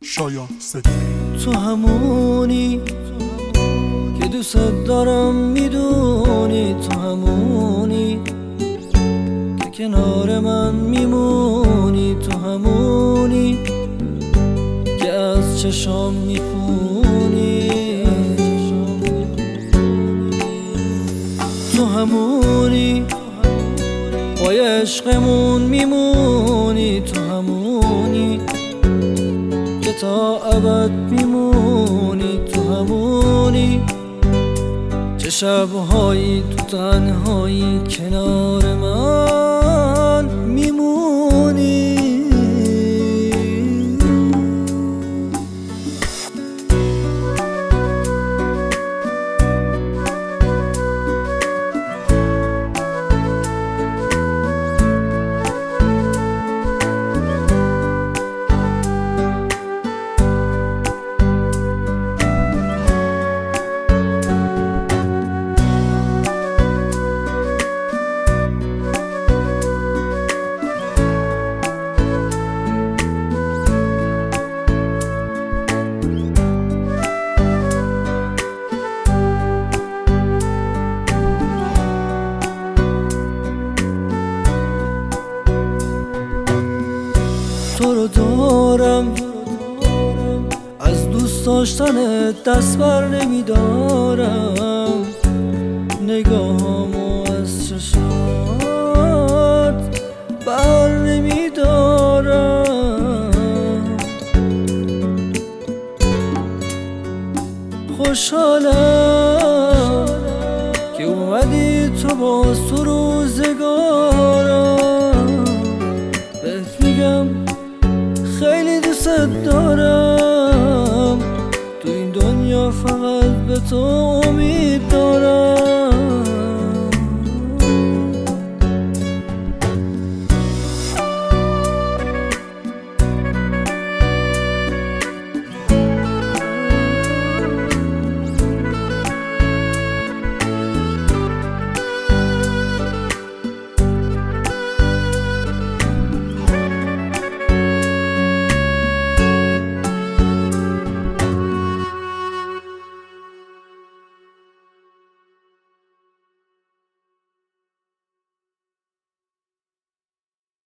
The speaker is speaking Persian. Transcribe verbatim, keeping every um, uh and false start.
شایان صدیقی. تو همونی که دوست دارم، میدونی تو همونی که کنار من میمونی، تو همونی که از چشام میخونی، تو همونی پای عشقمون میمونی، تو همونی که تا ابد میمونی، تو همونی چه شبهایی تو تنهایی کنار من میمونی. تو رو دارم، از دوست داشتن دست بر نمیدارم، نگاهامو از چشات بر نمیدارم. خوشحالم که اومدی تو باز تو روزگارم، بهت میگم خیلی دوست دارم، تو این دنیا فقط به تو امید دارم.